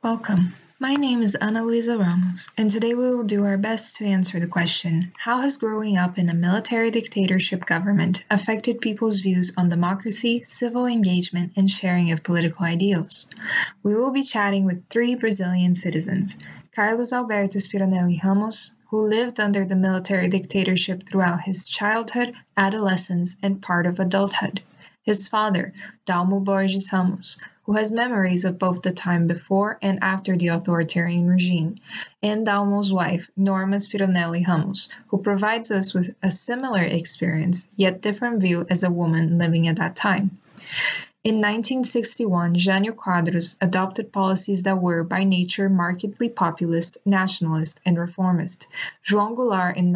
Welcome. My name is Ana Luisa Ramos, and today we will do our best to answer the question, how has growing up in a military dictatorship government affected people's views on democracy, civil engagement, and sharing of political ideals? We will be chatting with 3 Brazilian citizens, Carlos Alberto Spironelli Ramos, who lived under the military dictatorship throughout his childhood, adolescence, and part of adulthood. His father, Dalmo Borges Ramos, who has memories of both the time before and after the authoritarian regime, and Dalmo's wife, Norma Spironelli Ramos, who provides us with a similar experience, yet different view as a woman living at that time. In 1961, Jânio Quadros adopted policies that were, by nature, markedly populist, nationalist, and reformist. João Goulart, in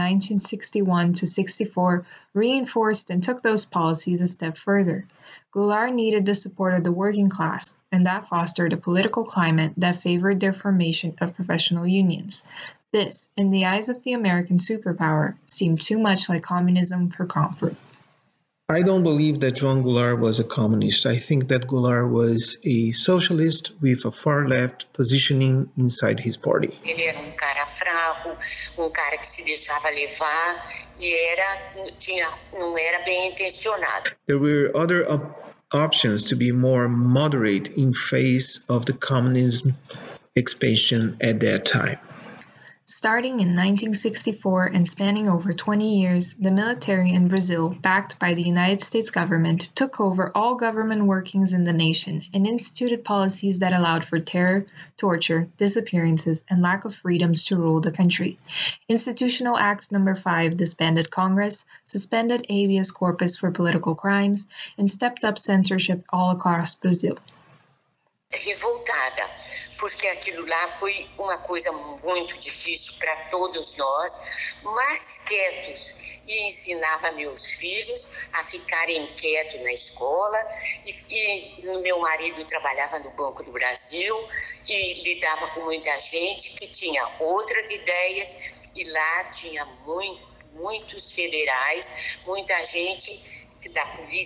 1961-64, reinforced and took those policies a step further. Goulart needed the support of the working class, and that fostered a political climate that favored the formation of professional unions. This, in the eyes of the American superpower, seemed too much like communism for comfort. I don't believe that João Goulart was a communist. I think that Goulart was a socialist with a far-left positioning inside his party. Ele era cara fraco, cara que se deixava levar e não era bem intencionado. There were other options to be more moderate in face of the communism expansion at that time. Starting in 1964 and spanning over 20 years, the military in Brazil, backed by the United States government, took over all government workings in the nation and instituted policies that allowed for terror, torture, disappearances, and lack of freedoms to rule the country. Institutional Act No. 5 disbanded Congress, suspended habeas corpus for political crimes, and stepped up censorship all across Brazil. Revoltada, porque aquilo lá foi uma coisa muito difícil para todos nós, mas quietos, e ensinava meus filhos a ficarem quietos na escola, e meu marido trabalhava no Banco do Brasil e lidava com muita gente que tinha outras ideias, e lá tinha muitos federais, muita gente da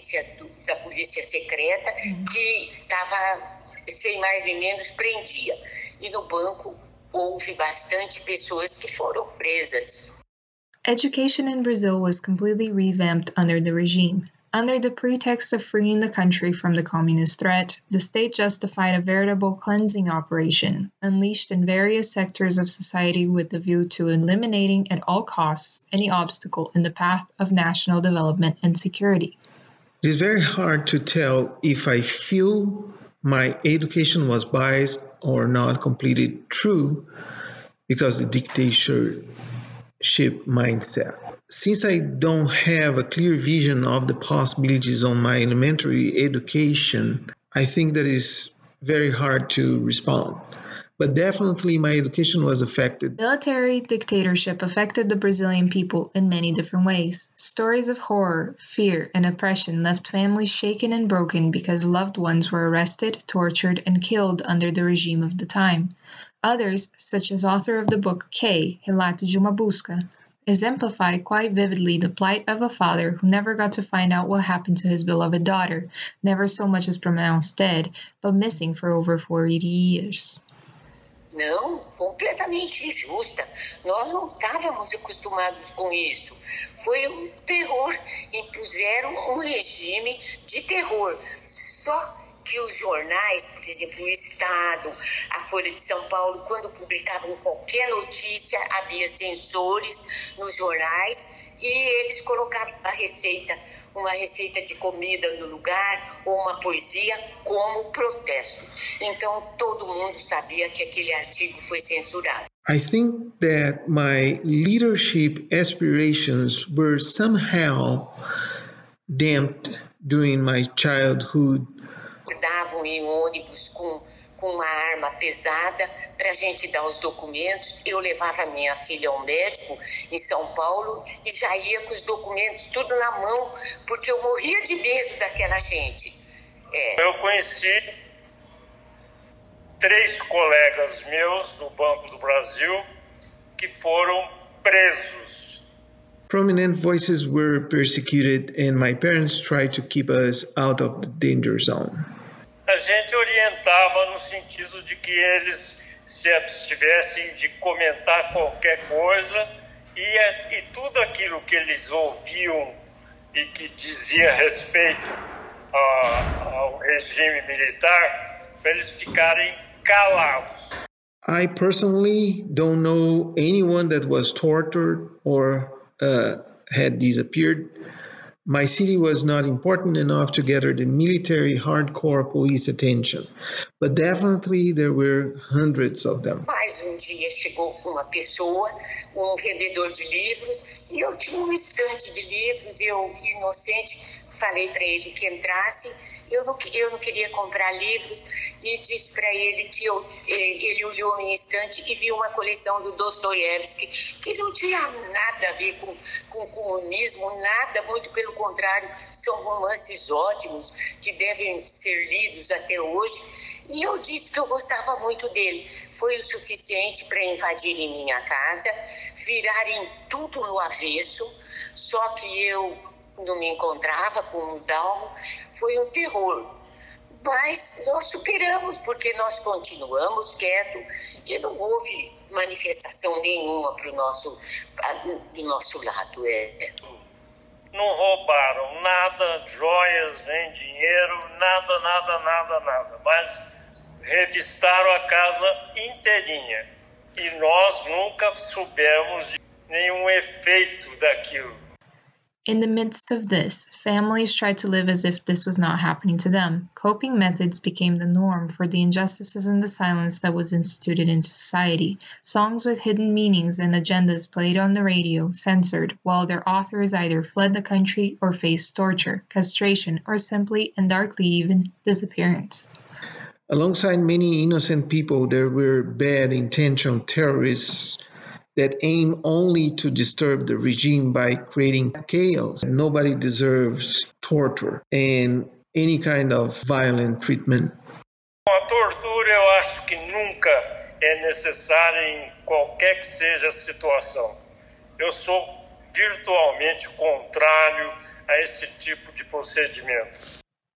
polícia secreta que estava sem mais nem menos, prendia. E no banco houve bastante pessoas que foram presas. Education in Brazil was completely revamped under the regime. Under the pretext of freeing the country from the communist threat, the state justified a veritable cleansing operation, unleashed in various sectors of society with the view to eliminating at all costs any obstacle in the path of national development and security. It is very hard to tell if I feel my education was biased or not completely true because the dictatorship mindset. Since I don't have a clear vision of the possibilities on my elementary education, I think that is very hard to respond. But definitely my education was affected. Military dictatorship affected the Brazilian people in many different ways. Stories of horror, fear, and oppression left families shaken and broken because loved ones were arrested, tortured, and killed under the regime of the time. Others, such as author of the book K, Relato de uma Busca, exemplify quite vividly the plight of a father who never got to find out what happened to his beloved daughter, never so much as pronounced dead, but missing for over 40 years. Não, completamente injusta. Nós não estávamos acostumados com isso. Foi um terror. Impuseram um regime de terror. Só que os jornais, por exemplo, o Estado, a Folha de São Paulo, quando publicavam qualquer notícia, havia censores nos jornais e eles colocavam uma receita de comida no lugar ou uma poesia como protesto. Então, todo mundo sabia que aquele artigo foi censurado. I think that my leadership aspirations were somehow damped during my childhood. Davam em ônibus com uma arma pesada para a gente dar os documentos. Eu levava minha filha ao médico em São Paulo e já ia com os documentos tudo na mão, porque eu morria de medo daquela gente. Eu conheci 3 colegas meus do Banco do Brasil que foram presos. Prominent voices were persecuted and my parents tried to keep us out of the danger zone. A a gente orientava no sentido de que eles se abstivessem de comentar qualquer coisa e tudo aquilo que eles ouviam e que dizia respeito ao regime militar, para eles ficarem calados. I personally don't know anyone that was tortured or had disappeared. My city was not important enough to gather the military hardcore police attention, but definitely there were hundreds of them. Mas um dia chegou uma pessoa, um vendedor de livros, e eu tinha um estante de livros, eu, inocente, falei para ele que entrasse. Eu não queria comprar livros e disse para ele que ele olhou minha estante e viu uma coleção do Dostoiévski que não tinha nada a ver com comunismo, nada, muito pelo contrário, são romances ótimos que devem ser lidos até hoje. E eu disse que eu gostava muito dele. Foi o suficiente para invadirem minha casa, virarem tudo no avesso, só que eu não me encontrava com o Dalmo, foi um terror. Mas nós superamos, porque nós continuamos quietos e não houve manifestação nenhuma do nosso lado. Não roubaram nada, joias, nem dinheiro, nada. Mas revistaram a casa inteirinha. E nós nunca soubemos de nenhum efeito daquilo. In the midst of this, families tried to live as if this was not happening to them. Coping methods became the norm for the injustices and the silence that was instituted into society. Songs with hidden meanings and agendas played on the radio, censored, while their authors either fled the country or faced torture, castration, or simply, and darkly even, disappearance. Alongside many innocent people, there were bad-intentioned terrorists that aim only to disturb the regime by creating chaos. Nobody deserves torture and any kind of violent treatment. A tortura eu acho que nunca é necessária em qualquer que seja a situação. Eu sou virtualmente contrário a esse tipo de procedimento.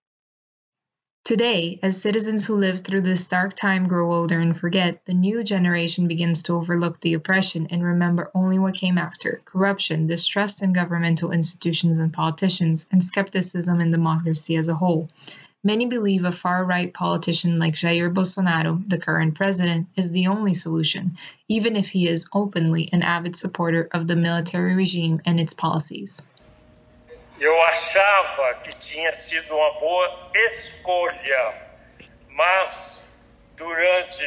Today, as citizens who lived through this dark time grow older and forget, the new generation begins to overlook the oppression and remember only what came after: corruption, distrust in governmental institutions and politicians, and skepticism in democracy as a whole. Many believe a far-right politician like Jair Bolsonaro, the current president, is the only solution, even if he is openly an avid supporter of the military regime and its policies. Eu achava que tinha sido uma boa escolha, mas durante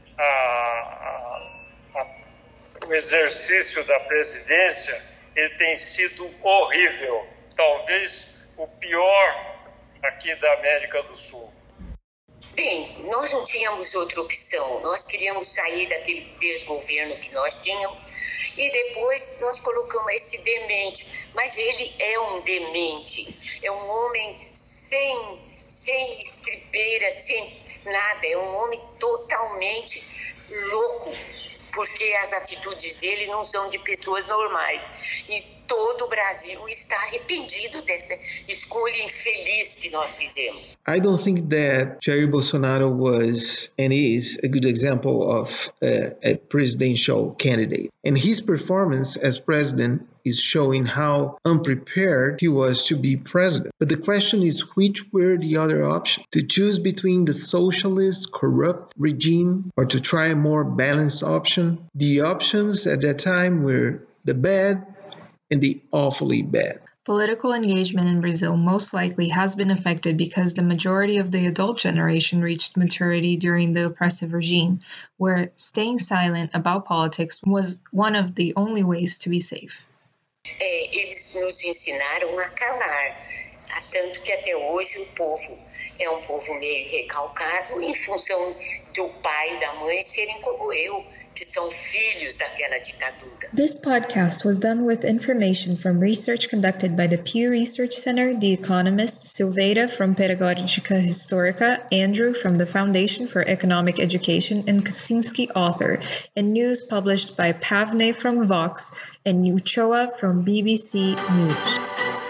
o exercício da presidência, ele tem sido horrível, talvez o pior aqui da América do Sul. Bem, nós não tínhamos outra opção, nós queríamos sair daquele desgoverno que nós tínhamos e depois nós colocamos esse demente, mas ele é um demente, é um homem sem estribeira, sem nada, é um homem totalmente louco, porque as atitudes dele não são de pessoas normais e todo o Brasil está arrependido dessa escolha infeliz que nós fizemos. I don't think that Jair Bolsonaro was and is a good example of a presidential candidate. And his performance as president is showing how unprepared he was to be president. But the question is, which were the other options? To choose between the socialist, corrupt regime or to try a more balanced option? The options at that time were the bad and the awfully bad. Political engagement in Brazil most likely has been affected because the majority of the adult generation reached maturity during the oppressive regime, where staying silent about politics was one of the only ways to be safe. Eles nos ensinaram a calar, tanto que até hoje o povo é um povo meio recalcado em função do pai e da mãe serem como eu, que são filhos daquela ditadura. This podcast was done with information from research conducted by the Pew Research Center, The Economist, Silveira from Pedagogica Histórica, Andrew from the Foundation for Economic Education, and Kaczynski author, and news published by Pavne from Vox and Uchoa from BBC News.